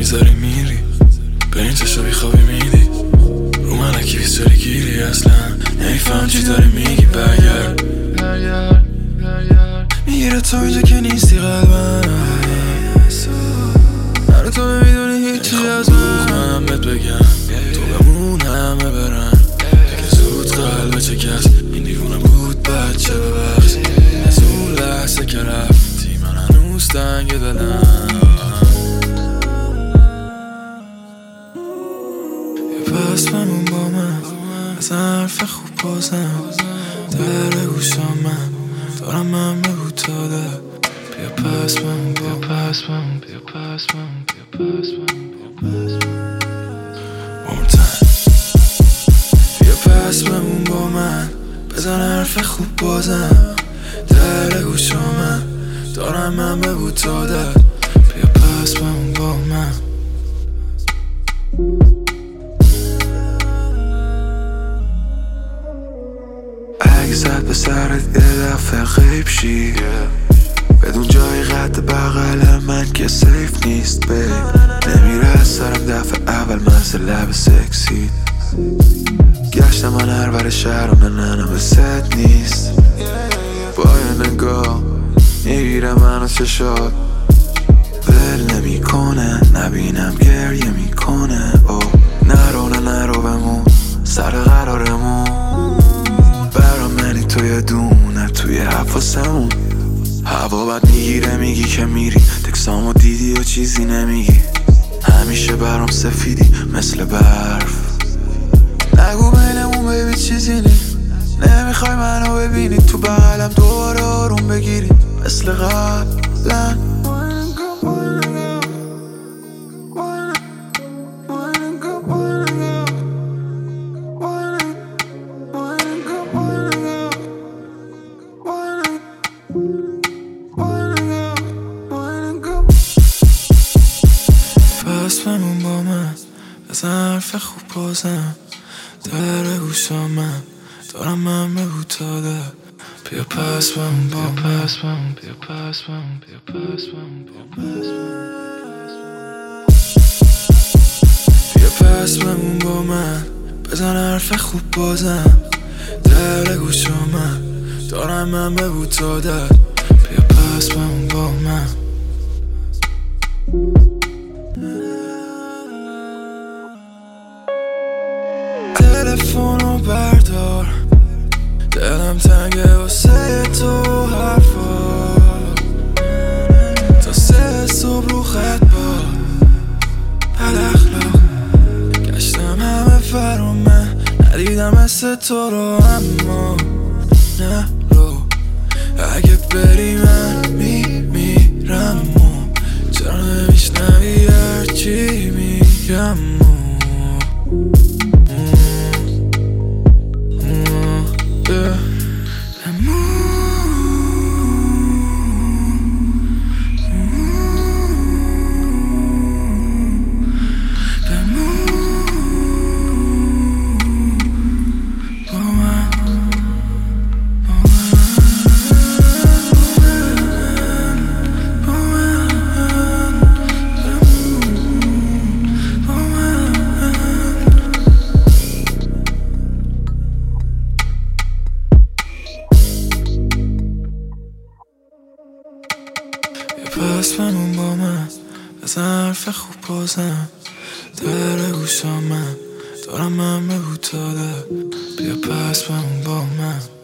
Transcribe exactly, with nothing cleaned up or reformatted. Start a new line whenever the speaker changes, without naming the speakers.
میذاری میری به این چشا بیخوابی میدی رو من اکی بیستاری گیری اصلا نمیفهم چی داری میگی برگرد میگیره تو اینجا که نیستی قلبم من تو نمیدونی هیچی از من من بهت بگم تو بمون همه برن دیگه زود قلب چه کس این دیوونه بود بچه ببخش از اون لحظه که رفتی من هنوز تنگ دلم یه پس بمون با من از حرف خوب بازم در گوشام من دارم من بگو تا ده بیا پس بمون بیا پس بمون بیا پس بمون بیا پس بمون بیا پس بمون بیا پس بمون با من بزن حرف خوب بازم در گوشام من دارم من بگو تا ده بیا پس بمون با من اگه زد به سرت یه دفعه غیب شی بدون جای قد بغل من که سیف نیست بی نمیره از سرم دفعه اول مثل لب سکسی گشتم من هر ور شهر و نه نه ست نیست با یه نگاه میگیره منو چشات ول نمی کنه نبینم گریه میکنه او نرو نه نرو بمون سر قرارمون برا منی توی دونه توی حفاسمون هوا بد میگیره میگی که میری تکسامو دیدی و چیزی نمیگی همیشه برام سفیدی مثل برف نگو بینمون بیبی چیزی نی نمیخوای منو ببینی تو بغلم دوباره آروم بگیری مثل قبلا پس بمون با من بزن حرف خوب بازم در گوشام من دارم من بگو تا ده بیا پس بمون بیا پس بمون بیا پس بمون بیا پس بمون بیا پس بمون با من بزن حرف خوب بازم در گوشام من دارم من بگو تا ده بیا پس بمون با من تلفنو بردار دلم تنگه واسه تو حرفا تا سه صبح رو خط با بد اخلاق گشتم همه فرا من ندیدم مثل تو رو اما نه رو اگه بری من میمیرم چرا نمیشنوی هرچی میگم پس بمون با من بزن حرف خوب بازم در گوشام من دارم من بگو تا ده بیا پس بمون با من